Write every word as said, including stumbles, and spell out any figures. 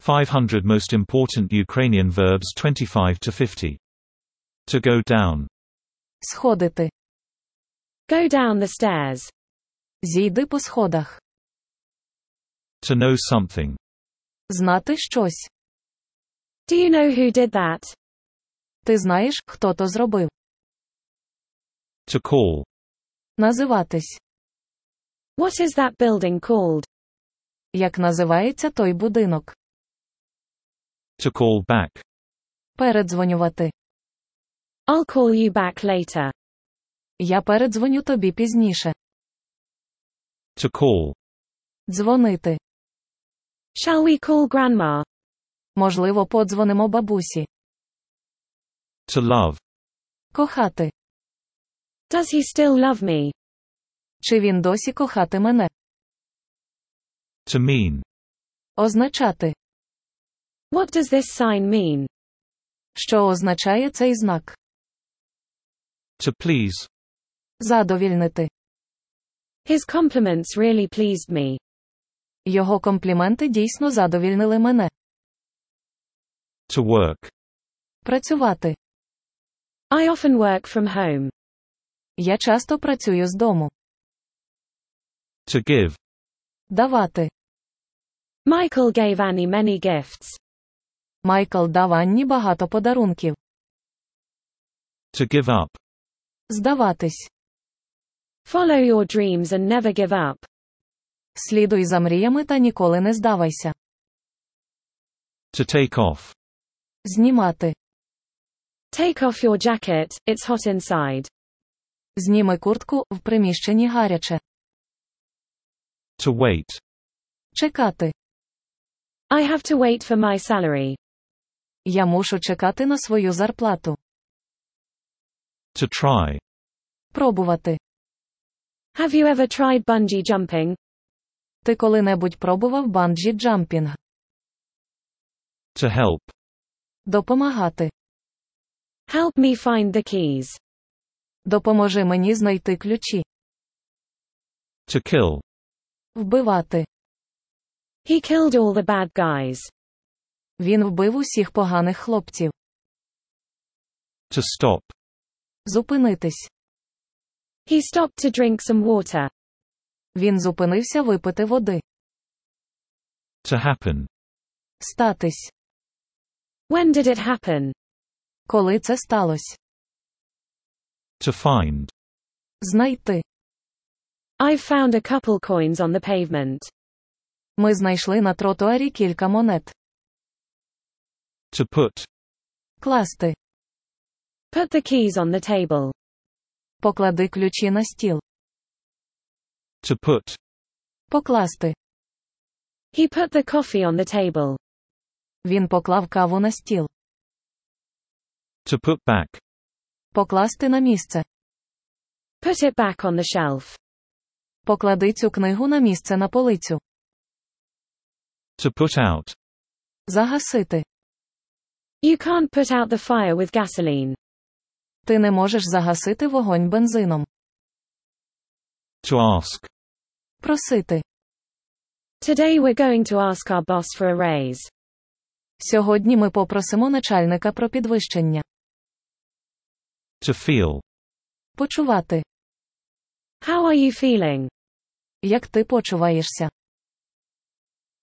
five hundred Most Important Ukrainian Verbs twenty-five to fifty. To go down. Сходити. Go down the stairs. Зійди по сходах. To know something. Знати щось. Do you know who did that? Ти знаєш, хто то зробив. To call. Називатись. What is that building called? Як називається той будинок? To call back. Передзвонювати. I'll call you back later. Я передзвоню тобі пізніше. To call. Дзвонити. Shall we call grandma? Можливо, подзвонимо бабусі. To love. Кохати. Does he still love me? Чи він досі кохати мене? To mean. Означати. What does this sign mean? Що означає цей знак? To please. Задовільнити. His compliments really pleased me. Його компліменти дійсно задовільнили мене. To work. Працювати. I often work from home. Я часто працюю з дому. To give. Давати. Michael gave Annie many gifts. Майкл дав Анні багато подарунків. To give up. Здаватись. Follow your dreams and never give up. Слідуй за мріями та ніколи не здавайся. To take off. Знімати. Take off your jacket, it's hot inside. Зніми куртку, в приміщенні гаряче. To wait. Чекати. I have to wait for my salary. Я мушу чекати на свою зарплату. To try. Пробувати. Have you ever tried bungee jumping? Ти коли-небудь пробував банджі-джампінг? To help. Допомагати. Help me find the keys. Допоможи мені знайти ключі. To kill. Вбивати. He killed all the bad guys. Він вбив усіх поганих хлопців. To stop. Зупинитись. He stopped to drink some water. Він зупинився випити води. To happen. Статись. When did it happen? Коли це сталося? To find. Знайти. I've found a couple coins on the pavement. Ми знайшли на тротуарі кілька монет. To put. Класти. Put the keys on the table. Поклади ключі на стіл. To put. Покласти. He put the coffee on the table. Він поклав каву на стіл. To put back. Покласти на місце. Put it back on the shelf. Поклади цю книгу на місце на полицю. To put out. Загасити. You can't put out the fire with gasoline. Ти не можеш загасити вогонь бензином. To ask. Просити. Today we're going to ask our boss for a raise. Сьогодні ми попросимо начальника про підвищення. To feel. Почувати. How are you feeling? Як ти почуваєшся?